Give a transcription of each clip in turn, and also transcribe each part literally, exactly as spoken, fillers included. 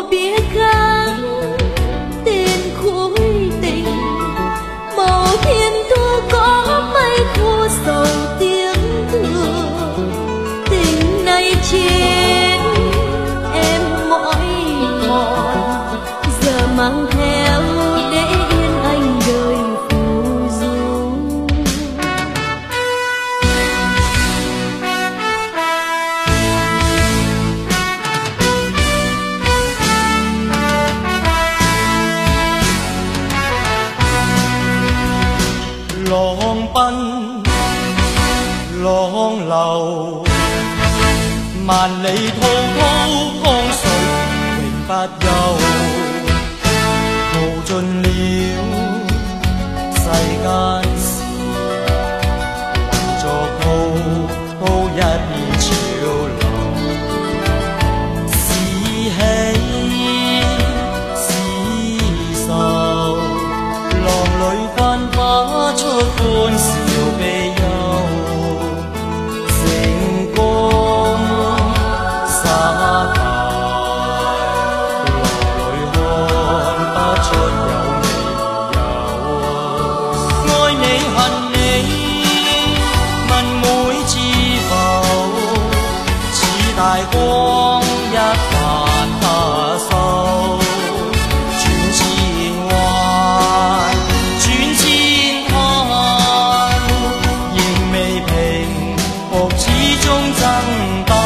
một bia khác tên khối tình màu thiên thu có mây khô sầu tiếng thương tình này trên em mỏi mòn giờ mang theo để yên anh đời phù du. 浪奔浪流，萬里滔滔江水永不休，無盡了世間事，混作滔滔一片潮流，是喜是愁，浪裏翻發出歡笑悲憂，成功失敗，浪裏看不出有未有，愛你恨你問每次浮，似大光一發他收，轉千彎轉千灘，仍未平復始終爭鬥，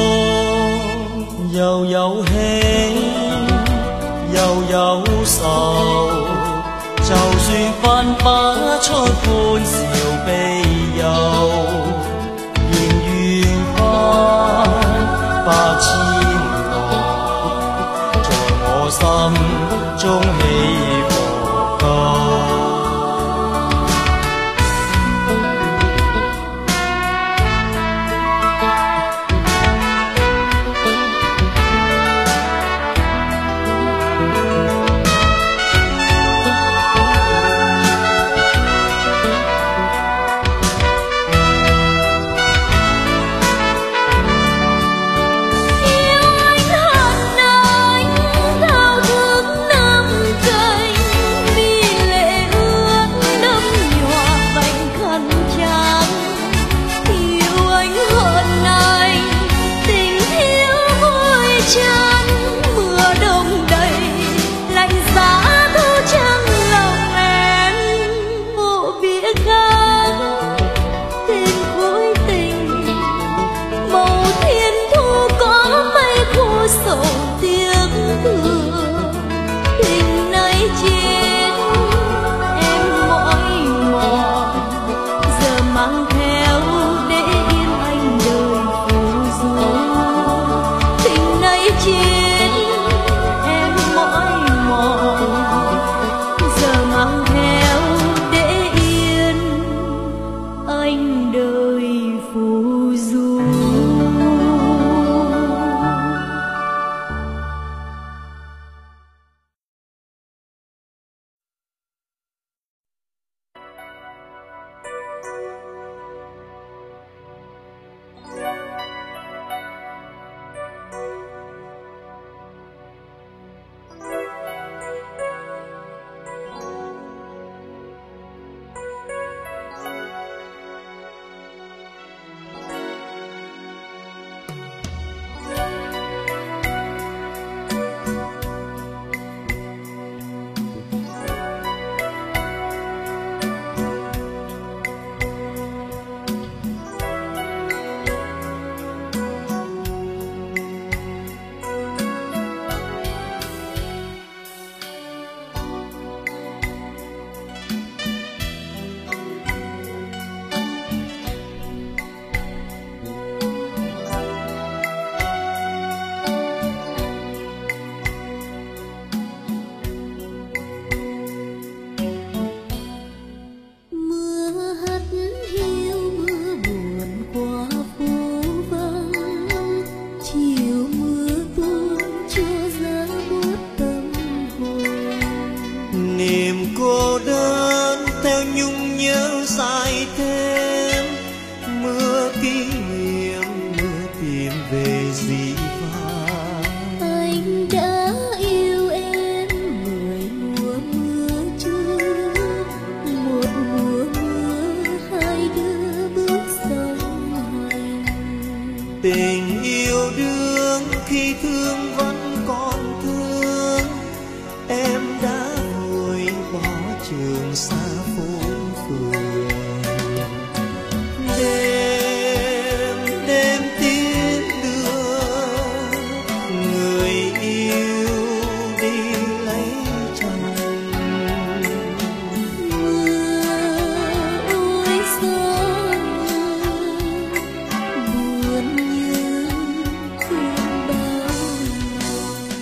又有喜又有愁，就算分不出歡笑悲憂，仍願翻百千浪，在我心中起伏高。 Thao thức nắm cành mi lệ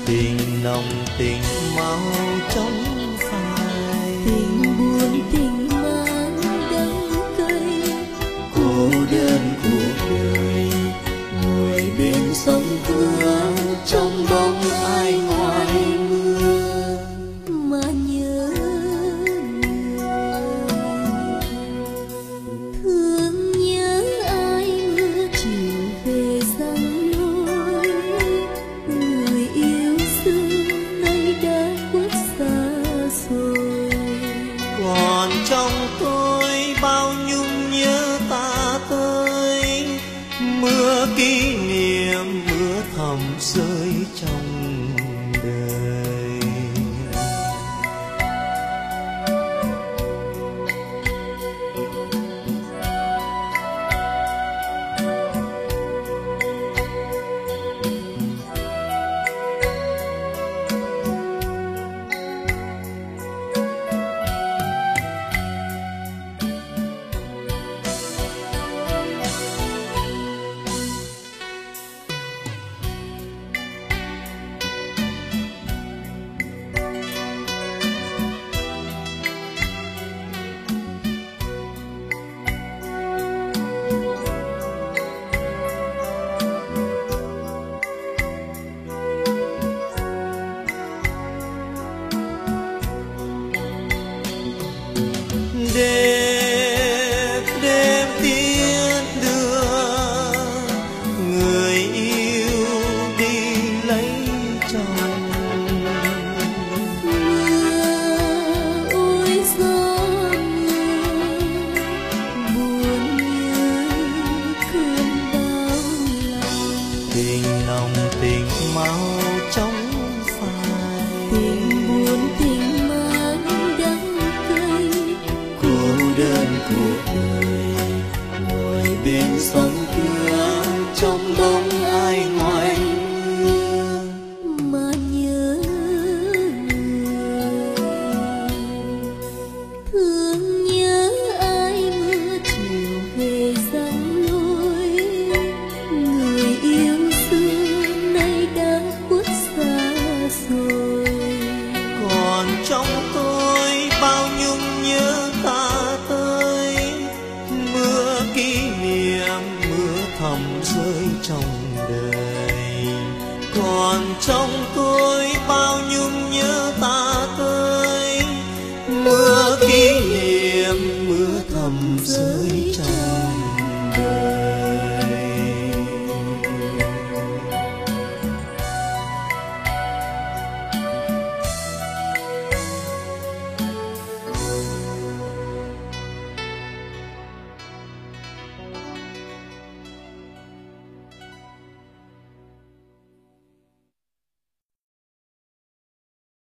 tình nồng tình máu trong phai, tình buồn tình mang đắng cay, cô đơn cuộc đời ngồi bên sông cửa trong bóng ai ngoài mưa mà nhớ người. Thương nhớ ai mưa chiều về răng lối, người yêu xưa nay đã khuất xa rồi. còn trong tôi bao nhung nhớ ta tới, mưa kỷ niệm mưa thầm rơi trong đời. Đêm đêm tiễn đưa người yêu đi lấy chồng, Mưa ôi gió mưa buồn như cơn đau lòng, tình nồng tình máu trong phai, tình buồn tình mang đắng cay, cô đơn cuộc đời ngồi bên sông cửa trong bóng ai ngoài mưa mà nhớ người. Thương nhớ ai mưa chiều về răng lối, người yêu xưa nay đã khuất xa rồi. còn trong tôi bao nhung nhớ ta tới, mưa kỷ niệm mưa thầm rơi trong đời. còn trong tôi bao nhung nhớ ta